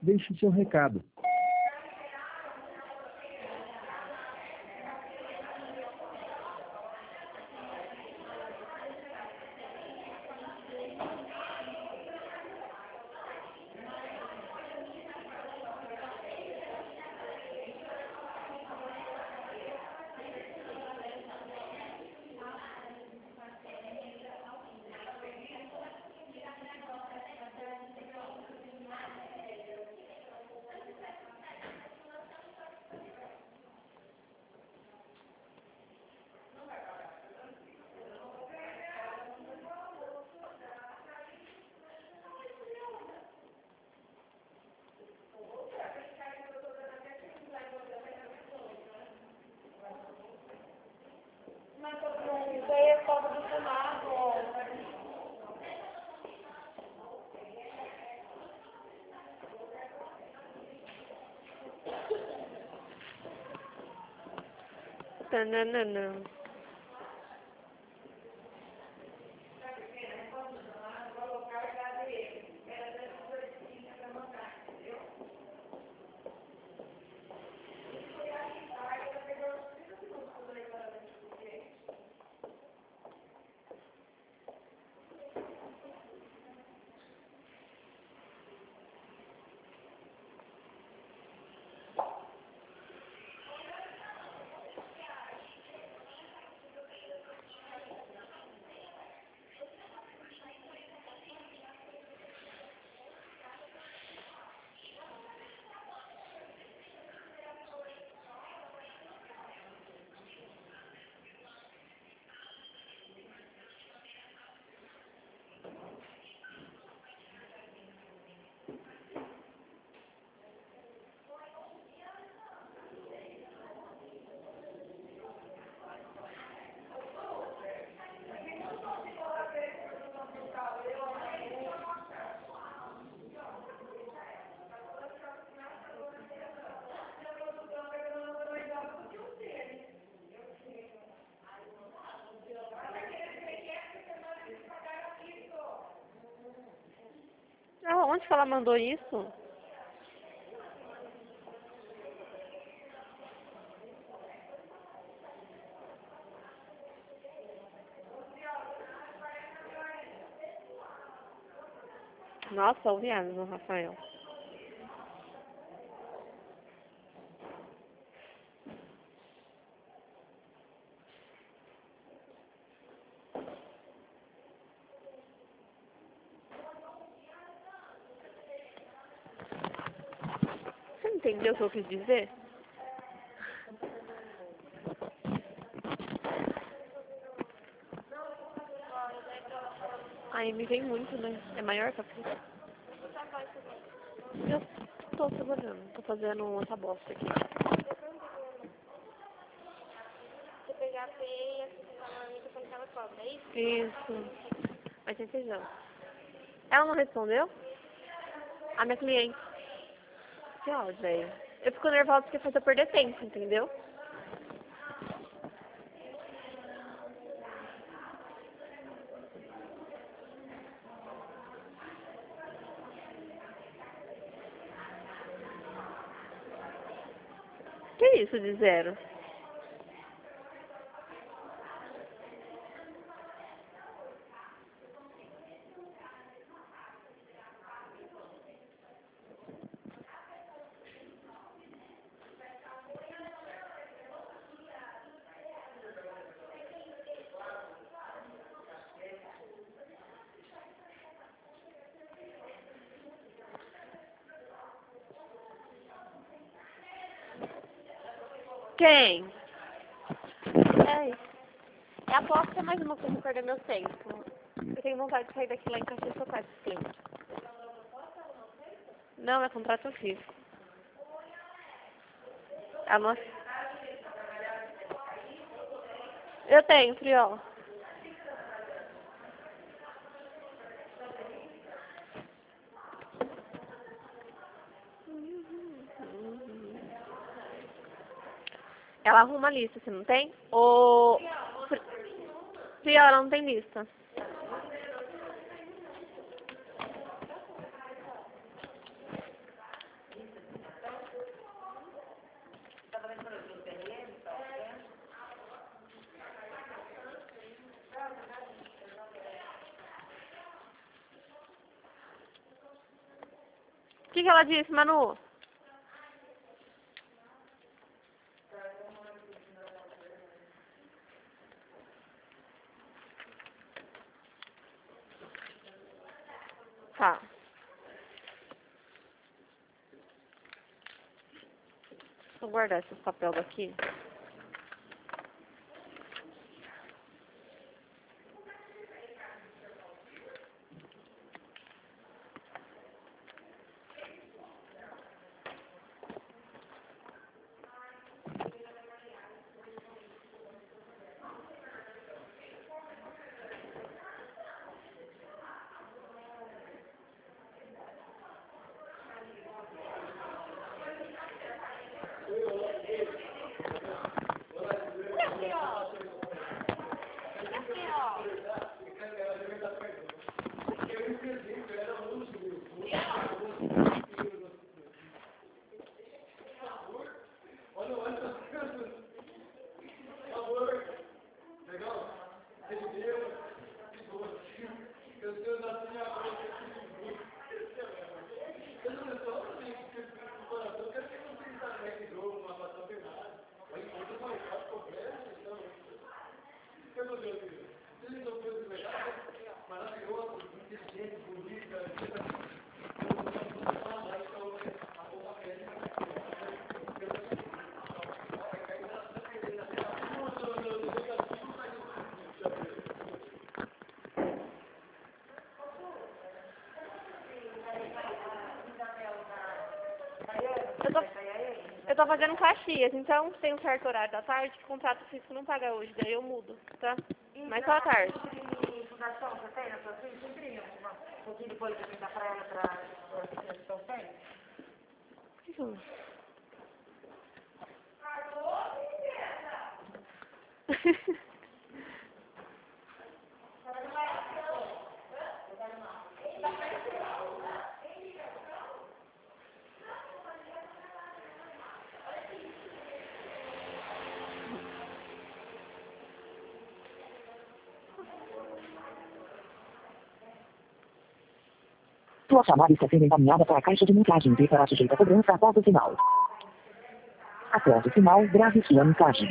deixe seu recado. Tananana. Ah, onde que ela mandou isso? Nossa, o viado, Rafael. Você entendeu o que eu quis dizer? A Amy vem muito, né? É maior que a Fê. Eu tô trabalhando, tô fazendo essa bosta aqui. Você pegar a Fê e acessar na amiga quando ela cobra, é isso? Isso. Mas sem feijão. Ela não respondeu? A minha cliente. Que ódio, velho. Eu fico nervosa porque faz eu perder tempo, entendeu? Que isso de zero? Quem? É isso. É aposta mais uma coisa pra perder meu tempo. Eu tenho vontade de sair daqui lá em Caxias e tocar esse cliente. Não, é contrato físico. A nossa... Eu tenho, Friol. Ela arruma a lista, você não tem? O... Friol, ela não tem lista. que ela disse, Manu? Tá. Vou guardar esses papéis daqui. Eu tô fazendo Caxias, então tem um certo horário da tarde que o contrato fixo não paga hoje, daí eu mudo, tá? Mas só à tarde. Fundação, você tem na sua filha? Você imprime um pouquinho depois de dar pra ela pra fundação tem? Que que eu- Sua chamada está sendo encaminhada para a caixa de mensagens e será sujeita a cobrança após o sinal. Após o sinal, grave sua mensagem.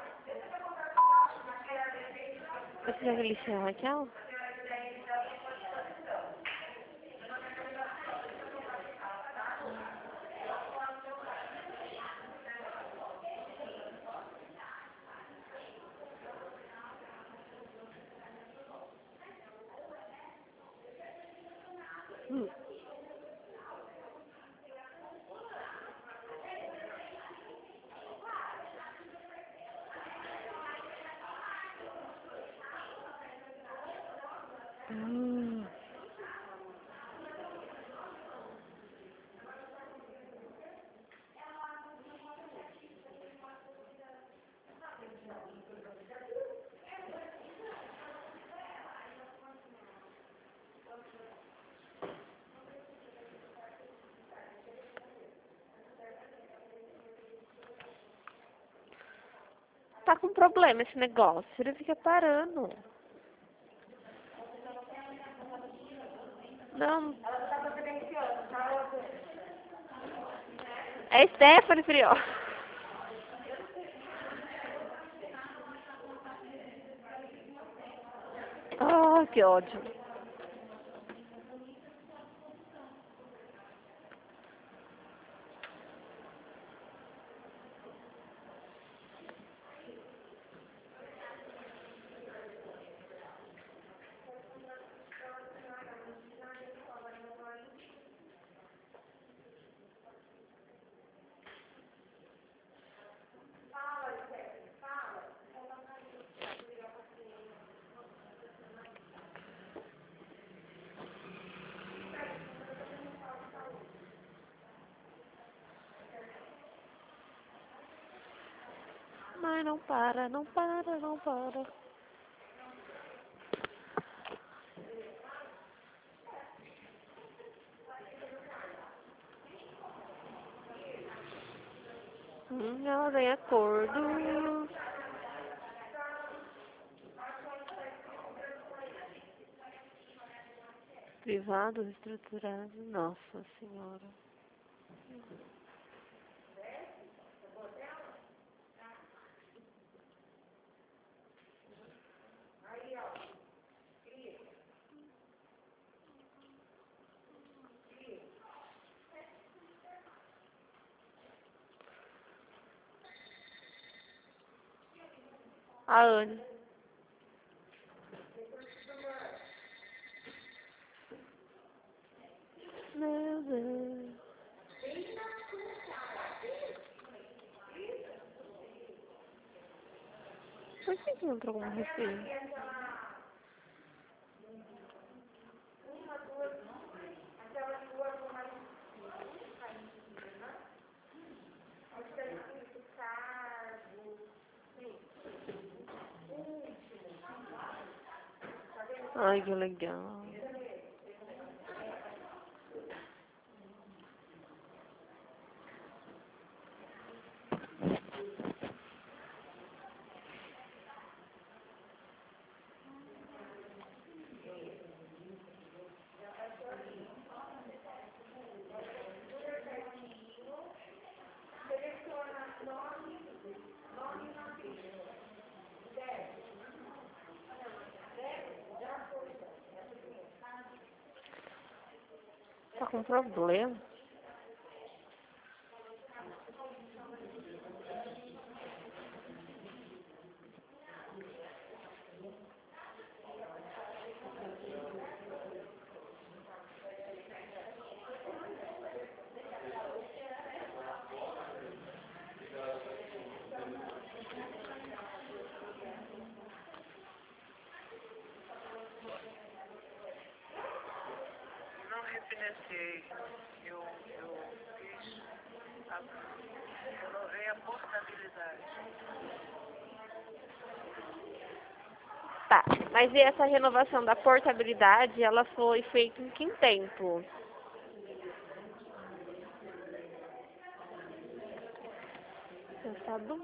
Você já lixou a Raquel? Hum. Tá com problema esse negócio, ele fica parando. Não. É Stephanie, Frió. Ah, que ódio. Mas não para, não para, não para. Ela vem acordo. Privado, estruturado. Nossa Senhora. A Anne. Meu Deus. Por que não entrou um refém? Ai, que legal. Tá com problema? Não refinanciei. Eu fiz renovei a portabilidade. Tá, mas e essa renovação da portabilidade, ela foi feita em que tempo? Tá bom,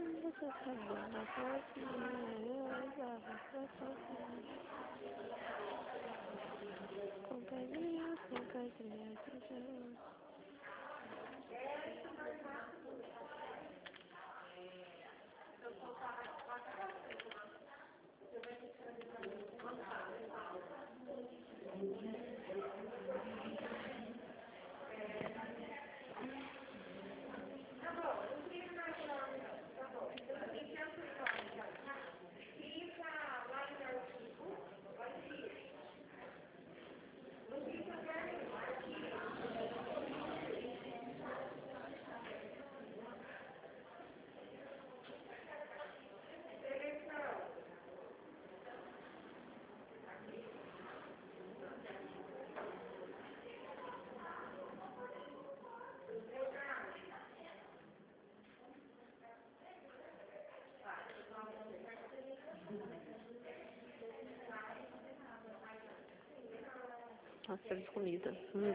nossa, de comida.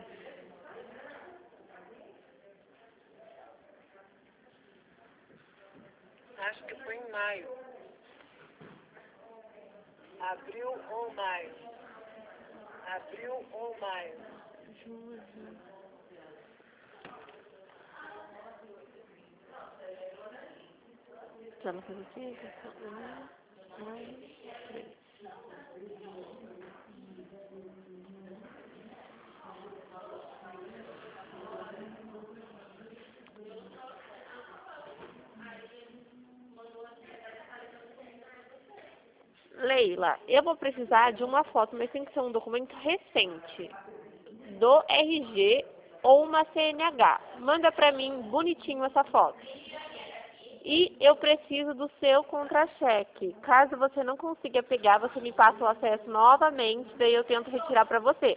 Acho que foi em maio. Abril ou maio. Abril ou maio. Já não faz assim? Leila, eu vou precisar de uma foto, mas tem que ser um documento recente, do RG ou uma CNH. Manda pra mim bonitinho essa foto. E eu preciso do seu contra-cheque. Caso você não consiga pegar, você me passa o acesso novamente, daí eu tento retirar pra você.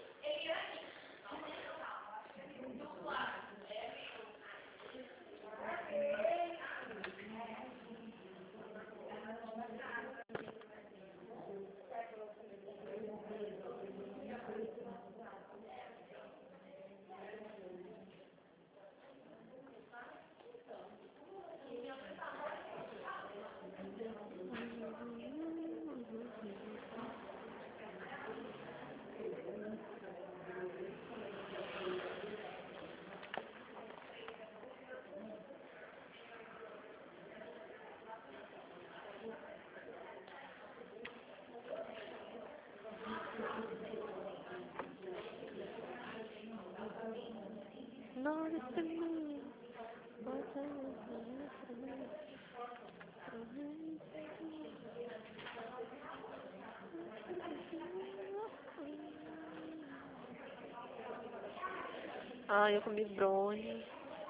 Ai, eu comi brownie.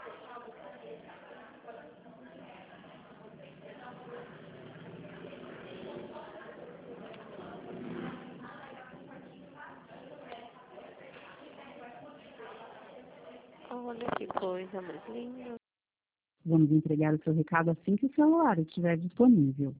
Olha que coisa mais linda. Vamos entregar o seu recado assim que o celular estiver disponível.